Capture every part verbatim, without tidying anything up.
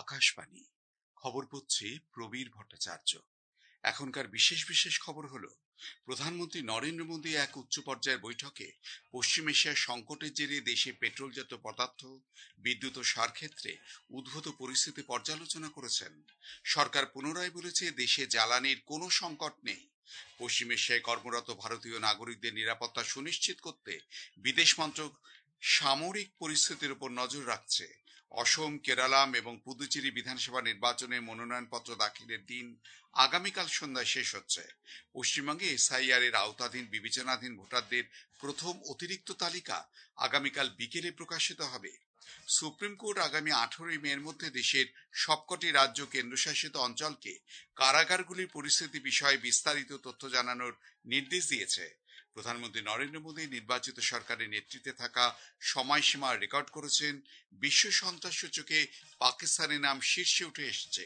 আকাশবাণী খবর পড়ছে প্রবীর ভট্টাচার্য। এখনকার বিশেষ বিশেষ খবর হলো, প্রধানমন্ত্রী নরেন্দ্র মোদী এক উচ্চ পর্যায়ের বৈঠকে পশ্চিম এশিয়ার সংকটের জেরে দেশে পেট্রোলজাত পদার্থ, বিদ্যুৎ ও সার ক্ষেত্রে উদ্ভূত পরিস্থিতি পর্যালোচনা করেছেন। সরকার পুনরায় বলেছে, দেশে জ্বালানির কোনো সংকট নেই। পশ্চিম এশিয়ায় কর্মরত ভারতীয় নাগরিকদের নিরাপত্তা সুনিশ্চিত করতে বিদেশ মন্ত্রক সামরিক পরিস্থিতির উপর নজর রাখছে। অসম, কেরালাম এবং পুদুচেরি বিধানসভা নির্বাচনে মনোনয়নপত্র দাখিলের দিন আগামীকাল সন্ধ্যায় শেষ হচ্ছে। পশ্চিমবঙ্গে এসআইআর এর আওতাধীন বিবেচনাধীন ভোটারদের প্রথম অতিরিক্ত তালিকা আগামীকাল বিকেলে প্রকাশিত হবে। সুপ্রিম কোর্ট আগামী আঠারোই মের মধ্যে দেশের সবকটি রাজ্য কেন্দ্রশাসিত অঞ্চলকে কারাগারগুলির পরিস্থিতি বিষয়ে বিস্তারিত তথ্য জানানোর নির্দেশ দিয়েছে। প্রধানমন্ত্রী নরেন্দ্র মোদী নির্বাচিত সরকারের নেতৃত্বে থাকা সময়সীমা রেকর্ড করেছেন। বিশ্ব সন্ত্রাস সূচকে পাকিস্তানের নাম শীর্ষে উঠে এসেছে।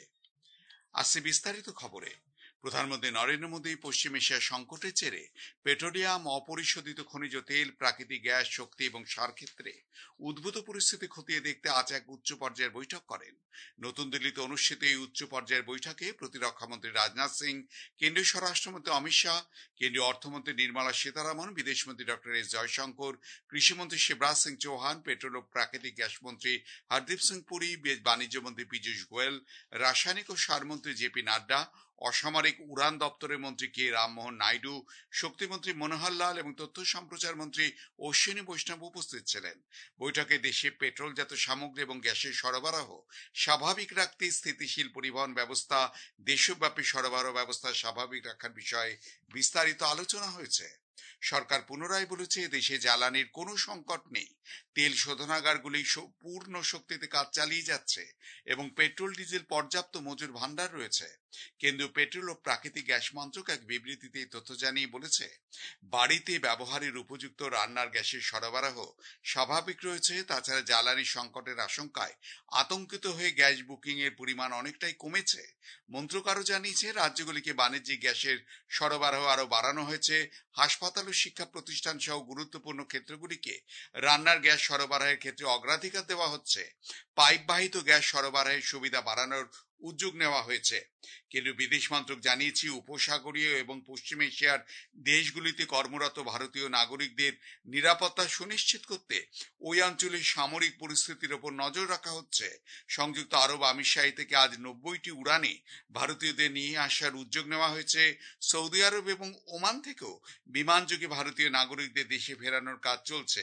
আসছে বিস্তারিত খবরে। প্রধানমন্ত্রী নরেন্দ্র মোদী পশ্চিম এশিয়ার সংকটের জেরে পেট্রোলিয়াম, অপরিশোধিত খনিজ তেল, প্রাকৃতিক গ্যাস, শক্তি এবং সার ক্ষেত্রে উদ্ভূত পরিস্থিতি খতিয়ে দেখতে আজ এক উচ্চ পর্যায়ের বৈঠক করেন। নতুন দিল্লিতে অনুষ্ঠিত এই উচ্চ পর্যায়ের বৈঠকে প্রতিরক্ষামন্ত্রী রাজনাথ সিং, কেন্দ্রীয় স্বরাষ্ট্রমন্ত্রী অমিত শাহ, কেন্দ্রীয় অর্থমন্ত্রী নির্মলা সীতারামন, বিদেশমন্ত্রী ডক্টর এস জয়শঙ্কর, কৃষিমন্ত্রী শিবরাজ সিং চৌহান, পেট্রোল ও প্রাকৃতিক গ্যাস মন্ত্রী হরদীপ সিং পুরী, বাণিজ্য মন্ত্রী পীযূষ গোয়েল, রাসায়নিক ও সার মন্ত্রী জেপি নাড্ডা, অসামরিক উড়ান দপ্তরের মন্ত্রী কে রামমোহন নাইডু, শক্তিমন্ত্রী মনোহর লাল এবং তথ্য সম্প্রচার মন্ত্রী অশ্বিনী বৈষ্ণব উপস্থিত ছিলেন। বৈঠকে দেশে পেট্রোলজাত সামগ্রী এবং গ্যাসের সরবরাহ স্বাভাবিক রাখতে স্থিতিশীল পরিবহন ব্যবস্থা, দেশব্যাপী সরবরাহ ব্যবস্থা স্বাভাবিক রাখার বিষয়ে বিস্তারিত আলোচনা হয়েছে। সরকার পুনরায় বলেছে, দেশে জ্বালানির কোনো সংকট নেই। তেল শোধনাগারগুলি পূর্ণ শক্তিতে কাজ চালিয়ে যাচ্ছে এবং পেট্রোল ডিজেল পর্যাপ্ত মজুর ভান্ডার রয়েছে। কেন্দ্রীয় পেট্রোল ও প্রাকৃতিক গ্যাস মন্ত্রক এক বিবৃতিতে এই তথ্য জানিয়ে বলেছে, বাড়িতে ব্যবহারের উপযুক্ত রান্নার গ্যাসের সরবরাহ স্বাভাবিক রয়েছে। তাছাড়া জ্বালানি সংকটের আশঙ্কায় আতঙ্কিত হয়ে গ্যাস বুকিং এর পরিমাণ অনেকটাই কমেছে। মন্ত্রক আরো জানিয়েছে, রাজ্যগুলিকে বাণিজ্যিক গ্যাসের সরবরাহ আরো বাড়ানো হয়েছে। হাসপাতাল ও শিক্ষা প্রতিষ্ঠান সহ গুরুত্বপূর্ণ ক্ষেত্রগুলিকে রান্নার গ্যাস সরবরাহের ক্ষেত্রে অগ্রাধিকার দেওয়া হচ্ছে। পাইপ বাহিত গ্যাস সরবরাহের সুবিধা বাড়ানোর উদ্যোগ নেওয়া হয়েছে। কেন্দ্রীয় বিদেশ মন্ত্রক জানিয়েছে, উপসাগরীয় এবং পশ্চিম এশিয়ার দেশগুলিতে কর্মরত ভারতীয় নাগরিকদের নিরাপত্তা সুনিশ্চিত করতে ওই অঞ্চলের সামরিক পরিস্থিতির উপর নজর রাখা হচ্ছে। সংযুক্ত আরব আমিরশাহী থেকে আজ নব্বইটি উড়ানে ভারতীয়দের নিয়ে আসার উদ্যোগ নেওয়া হয়েছে। সৌদি আরব এবং ওমান থেকেও বিমানযোগে ভারতীয় নাগরিকদের দেশে ফেরানোর কাজ চলছে।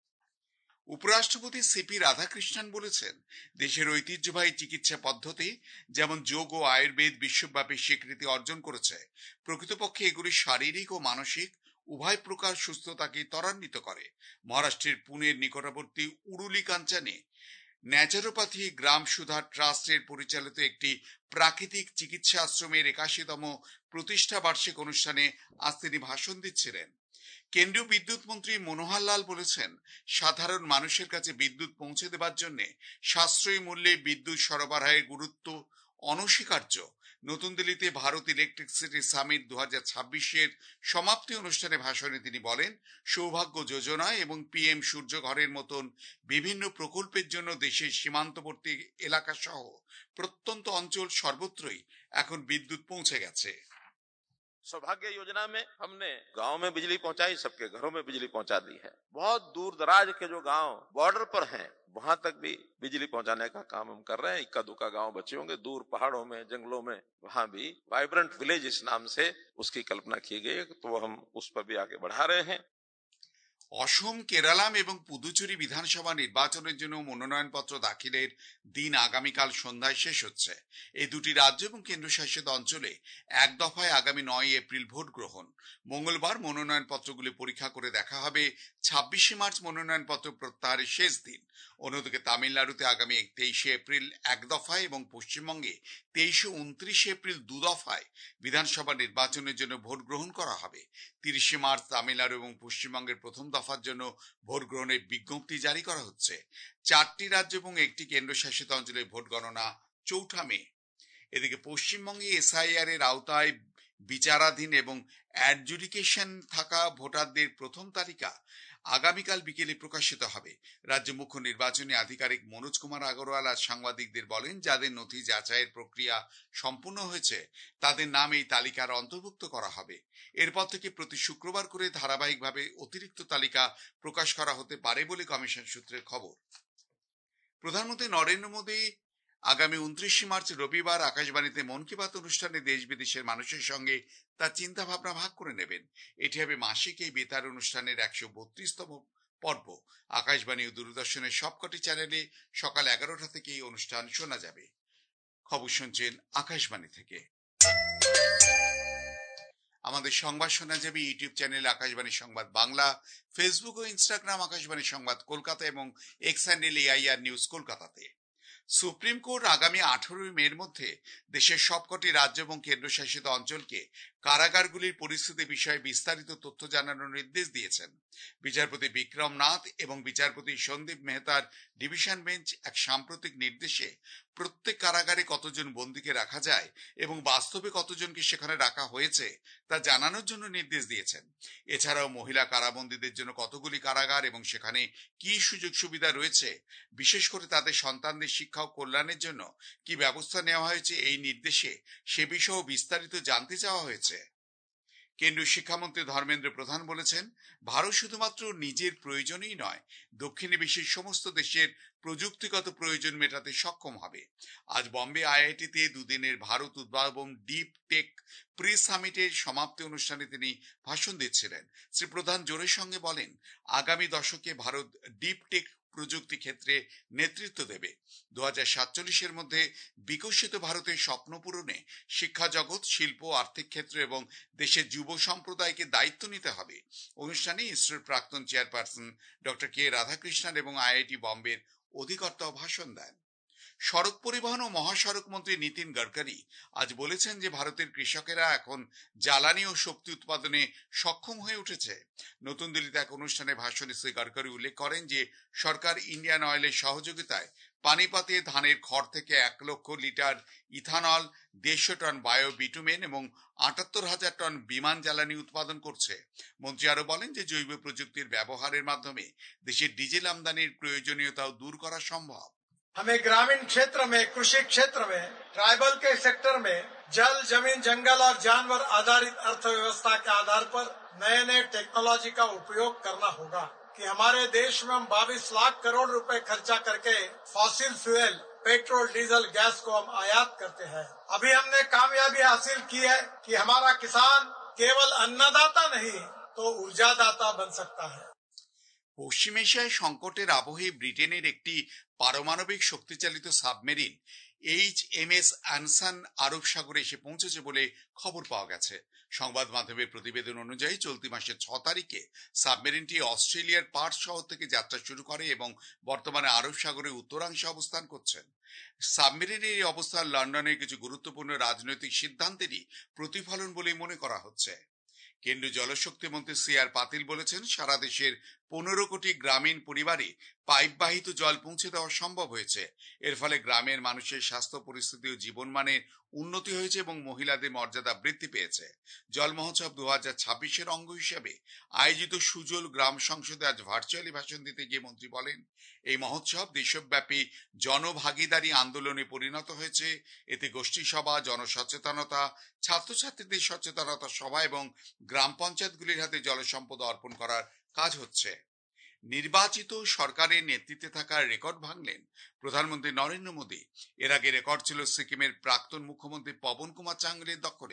উপরাষ্ট্রপতি সিপি রাধাকৃষ্ণন বলেছেন, দেশের ঐতিহ্যবাহী চিকিৎসা পদ্ধতি যেমন যোগ ও আয়ুর্বেদ বিশ্বব্যাপী স্বীকৃতি অর্জন করেছে। প্রকৃতপক্ষে এগুলি শারীরিক ও মানসিক উভয় প্রকার সুস্থতাকে ত্বরান্বিত করে। মহারাষ্ট্রের পুনের নিকটবর্তী উরুলি কাঞ্চানে ন্যাচারোপ্যাথি গ্রাম সুধা ট্রাস্টের পরিচালিত একটি প্রাকৃতিক চিকিৎসা আশ্রমের একাশিতম প্রতিষ্ঠা বার্ষিক অনুষ্ঠানে আজ তিনি ভাষণ দিচ্ছিলেন। কেন্দ্রীয় বিদ্যুৎ মন্ত্রী মনোহর লাল বলেছেন, সাধারণ মানুষের কাছে বিদ্যুৎ পৌঁছে দেওয়ার জন্য সাশ্রয়ী মূল্যে বিদ্যুৎ সরবরাহের গুরুত্ব অনস্বীকার্য। নতুন দিল্লিতে ভারত ইলেকট্রিসিটি সামিট দু হাজার ছাব্বিশের সমাপ্তি অনুষ্ঠানে ভাষণে তিনি বলেন, সৌভাগ্য যোজনা এবং পিএম সূর্য ঘরের মতন বিভিন্ন প্রকল্পের জন্য দেশের সীমান্তবর্তী এলাকা সহ প্রত্যন্ত অঞ্চল সর্বত্রই এখন বিদ্যুৎ পৌঁছে গেছে। सौभाग्य योजना में हमने गांव में बिजली पहुंचाई, सबके घरों में बिजली पहुंचा दी है। बहुत दूर दराज के जो गांव बॉर्डर पर हैं, वहां तक भी बिजली पहुंचाने का काम हम कर रहे हैं। इक्का दुक्का गांव बचे होंगे दूर पहाड़ों में, जंगलों में, वहां भी वाइब्रेंट विलेज इस नाम से उसकी कल्पना की गई, तो हम उस पर भी आगे बढ़ा रहे हैं। অসম, কেরালাম এবং পুদুচেরি বিধানসভা নির্বাচনের জন্য মনোনয়নপত্র দাখিলের দিন আগামীকাল সন্ধ্যায় শেষ হচ্ছে। এই দুটি রাজ্য এবং কেন্দ্রশাসিত অঞ্চলে এক দফায় আগামী নয় এপ্রিল ভোট গ্রহণ। মঙ্গলবার মনোনয়নপত্রগুলি পরীক্ষা করে দেখা হবে। ছাব্বিশে মার্চ মনোনয়নপত্র প্রত্যাহারের শেষ দিন। অন্যদিকে তামিলনাড়ুতে আগামী তেইশে এপ্রিল এক দফায় এবং পশ্চিমবঙ্গে তেইশে উনত্রিশে এপ্রিল দু দফায় বিধানসভা নির্বাচনের জন্য ভোট গ্রহণ করা হবে। তিরিশে মার্চ তামিলনাড়ু এবং পশ্চিমবঙ্গের প্রথম দফার জন্য ভোট গ্রহণের বিজ্ঞপ্তি জারি করা হচ্ছে। চারটি রাজ্য এবং একটি কেন্দ্রশাসিত অঞ্চলে ভোট গণনা চৌঠা মে। এদিকে পশ্চিমবঙ্গে এসআইআর এর আওতায় বিচারাধীন এবং অ্যাডজুডিকেশন থাকা ভোটারদের প্রথম তালিকা আগামীকাল বিকেলে প্রকাশিত হবে। রাজ্য মুখ্য নির্বাচনী আধিকারিক মনোজ কুমার আগরওয়াল আজ সাংবাদিকদের বলেন, যাদের নথি যাচাইয়ের প্রক্রিয়া সম্পূর্ণ হয়েছে তাদের নাম এই তালিকার অন্তর্ভুক্ত করা হবে। এরপর থেকে প্রতি শুক্রবার করে ধারাবাহিকভাবে অতিরিক্ত তালিকা প্রকাশ করা হতে পারে বলে কমিশন সূত্রের খবর। প্রধানমন্ত্রী নরেন্দ্র মোদী আগামী উনত্রিশে মার্চ রবিবার আকাশবাণীতে মন কি বাত অনুষ্ঠানে দেশ বিদেশের মানুষের সঙ্গে তার চিন্তা ভাবনা ভাগ করে নেবেন। এটি হবে মাসিক এই বেতার অনুষ্ঠানের একশো বত্রিশতম পর্ব। আকাশবাণী ও দূরদর্শনের সবকটি চ্যানেলে সকাল এগারোটা থেকে এই অনুষ্ঠান শোনা যাবে। খবর শুনছেন আকাশবাণী থেকে। আমাদের সংবাদ শোনা যাবে ইউটিউব চ্যানেল আকাশবাণী সংবাদ বাংলা, ফেসবুক ও ইনস্টাগ্রাম আকাশবাণী সংবাদ কলকাতা এবং এক্স হ্যান্ডেল এআইআর নিউজ কলকাতাতে। সুপ্রিম কোর্ট আগামী আঠারোই মের মধ্যে দেশের সবকটি রাজ্য এবং কেন্দ্রশাসিত অঞ্চলকে কারাগারগুলির পরিস্থিতি বিষয়ে বিস্তারিত তথ্য জানানোর নির্দেশ দিয়েছেন। বিচারপতি বিক্রম নাথ এবং বিচারপতি সন্দীপ মেহতার ডিভিশন বেঞ্চ এক সাম্প্রতিক নির্দেশে প্রত্যেক কারাগারে কতজন বন্দীকে রাখা যায় এবং বাস্তবে কতজনকে সেখানে রাখা হয়েছে তা জানানোর জন্য নির্দেশ দিয়েছেন। এছাড়াও মহিলা কারাবন্দীদের জন্য কতগুলি কারাগার এবং সেখানে কি সুযোগ সুবিধা রয়েছে, বিশেষ করে তাদের সন্তানদের শিক্ষা ও কল্যাণের জন্য কি ব্যবস্থা নেওয়া হয়েছে এই নির্দেশে সে বিষয়েও বিস্তারিত জানতে চাওয়া হয়েছে। কেন্দ্রীয় শিক্ষামন্ত্রী ধর্মেন্দ্র প্রধান বলেছেন, ভারত শুধুমাত্র নিজের প্রয়োজনই নয়, দক্ষিণ বিশ্বের সমস্ত দেশের প্রযুক্তিগত প্রয়োজন মেটাতে সক্ষম হবে। আজ বম্বে আইআইটিতে দুদিনের ভারত উদ্ভাবন ডিপ টেক প্রি সামিটের সমাপ্তি অনুষ্ঠানে তিনি ভাষণ দিচ্ছিলেন। শ্রী প্রধান জোরের সঙ্গে বলেন, আগামী দশকে ভারত ডিপ টেক প্রযুক্তি ক্ষেত্রে নেতৃত্ব দেবে। দু হাজার সাতচল্লিশের মধ্যে বিকশিত ভারতের স্বপ্ন পূরণে শিক্ষা জগৎ, শিল্প, আর্থিক ক্ষেত্র এবং দেশের যুব সম্প্রদায়কে দায়িত্ব নিতে হবে। অনুষ্ঠানে ইসরোর প্রাক্তন চেয়ারপারসন ডক্টর কে রাধাকৃষ্ণন এবং আইআইটি বম্বের অধিকর্তাও ভাষণ দেন। সড়ক পরিবহন ও মহাসড়ক মন্ত্রী নীতিন গডকরি আজ বলেছেন যে ভারতের কৃষকেরা এখন জ্বালানি ও শক্তি উৎপাদনে সক্ষম হয়ে উঠেছে। নতুন দিল্লিতে এক অনুষ্ঠানে ভাষণে শ্রী গডকরি উল্লেখ করেন যে সরকার ইন্ডিয়ান অয়েলের সহযোগিতায় পানিপাতে ধানের খড় থেকে এক লক্ষ লিটার ইথানল, দেড়শো টন বায়ো বিটুমেন এবং আটাত্তর হাজার টন বিমান জ্বালানি উৎপাদন করছে। মন্ত্রী আরো বলেন যে জৈব প্রযুক্তির ব্যবহারের মাধ্যমে দেশের ডিজেল আমদানির প্রয়োজনীয়তাও দূর করা সম্ভব। हमें ग्रामीण क्षेत्र में, कृषि क्षेत्र में, ट्राइबल के सेक्टर में जल, जमीन, जंगल और जानवर आधारित अर्थव्यवस्था के आधार पर नए नए टेक्नोलॉजी का उपयोग करना होगा कि हमारे देश में हम बाईस लाख करोड़ रुपए खर्चा करके fossil fuel, petrol, diesel, gas को हम आयात करते हैं। अभी हमने कामयाबी हासिल की है कि हमारा किसान केवल अन्नदाता नहीं तो ऊर्जादाता बन सकता है। পশ্চিম এশিয়ায় সংকটের আবহে ব্রিটেনের একটি পারমাণবিক শক্তিচালিত submarine H M S Anson আরব সাগরে এসে পৌঁছেছে বলে খবর পাওয়া গেছে। সংবাদ মাধ্যমের প্রতিবেদন অনুযায়ী চলতি মাসের ছ তারিখে সাবমেরিনটি অস্ট্রেলিয়ার পার্থ শহর থেকে যাত্রা শুরু করে এবং বর্তমানে আরব সাগরের উত্তরাংশে অবস্থান করছেন। সাবমেরিনের এই অবস্থান লন্ডনের কিছু গুরুত্বপূর্ণ রাজনৈতিক সিদ্ধান্তেরই প্রতিফলন বলে মনে করা হচ্ছে। কেন্দ্রীয় জলশক্তি মন্ত্রী সি আর পাতিল বলেছেন, সারা দেশের পনেরো কোটি গ্রামীণ পরিবারে পাইপ বাহিত জল পৌঁছে দেওয়া সম্ভব হয়েছে। এর ফলে গ্রামের মানুষের স্বাস্থ্য পরিস্থিতি ও জীবনমানের উন্নতি হয়েছে এবং মহিলাদের মর্যাদা বৃদ্ধি পেয়েছে। জল মহোৎসব দু হাজার ছাব্বিশের অঙ্গ হিসেবে আয়োজিত সুজল গ্রাম সংসদে আজ ভার্চুয়ালি ভাষণ দিতে গিয়ে মন্ত্রী বলেন, এই মহোৎসব দেশব্যাপী জনভাগিদারি আন্দোলনে পরিণত হয়েছে। এতে গোষ্ঠী সভা, জনসচেতনতা, ছাত্রছাত্রীদের সচেতনতা সভা এবং গ্রাম পঞ্চায়েতগুলির হাতে জলসম্পদ অর্পণ করার কাজ হচ্ছে। নির্বাচিত সরকারের নেতৃত্বে থাকার রেকর্ড ভাঙলেন প্রধানমন্ত্রী নরেন্দ্র মোদী। এর আগে রেকর্ড ছিল সিকিমের প্রাক্তন মুখ্যমন্ত্রী পবন কুমার চাঙ্গেলের দখলে।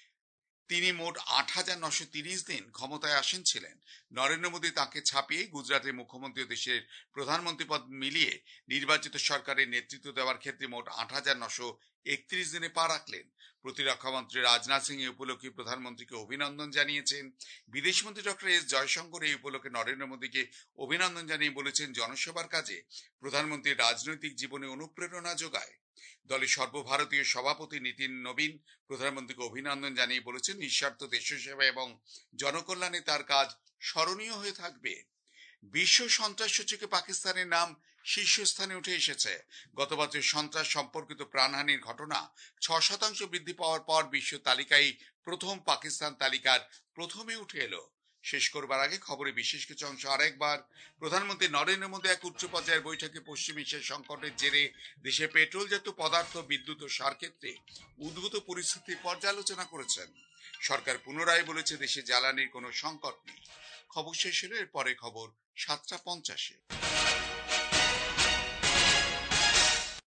তিনি মোট আট হাজার নশো তিরিশ দিন ক্ষমতায় আসীন ছিলেন। নরেন্দ্র মোদী তাকে ছাপিয়ে গুজরাটের মুখ্যমন্ত্রী ও দেশের প্রধানমন্ত্রী পদ মিলিয়ে নির্বাচিত সরকারের নেতৃত্ব দেওয়ার ক্ষেত্রে মোট আট হাজার নশো একত্রিশ দিনে পা রাখলেন। প্রতিরক্ষামন্ত্রী রাজনাথ সিং এই উপলক্ষে প্রধানমন্ত্রীকে অভিনন্দন জানিয়েছেন। বিদেশমন্ত্রী ডক্টর এস জয়শঙ্কর এই উপলক্ষে নরেন্দ্র মোদীকে অভিনন্দন জানিয়ে বলেছেন, জনসেবার কাজে প্রধানমন্ত্রীর রাজনৈতিক জীবনে অনুপ্রেরণা যোগায়। দলের সর্বভারতীয় সভাপতি নীতিন নবীন প্রধানমন্ত্রীকে অভিনন্দন জানিয়ে বলেছেন, নিঃস্বার্থ দেশসেবা এবং জনকল্যাণে তার কাজ স্মরণীয় হয়ে থাকবে। বিশ্ব সন্ত্রাস সূচকে পাকিস্তানের নাম শীর্ষস্থানে উঠে এসেছে। গত বছর সন্ত্রাস সম্পর্কিত প্রাণহানির ঘটনা ছ শতাংশ বৃদ্ধি পাওয়ার পর বিশ্ব তালিকায় প্রথম পাকিস্তান তালিকার প্রথমে উঠে এলো। শেষ করবার আগে খবরে বিশেষ কিছু অংশ আরেকবার। প্রধানমন্ত্রী নরেন্দ্র মোদী এক উচ্চ পর্যায়ের বৈঠকে পশ্চিম এশিয়ার সংকটের জেরে দেশে পেট্রোলজাত পদার্থ, বিদ্যুৎ ও সার ক্ষেত্রে উদ্ভূত পরিস্থিতির পর্যালোচনা করেছেন। সরকার পুনরায় বলেছে দেশে জ্বালানির কোনো সংকট নেই। খবর শেষ হলো, এর পরে খবর সাতটা পঞ্চাশে।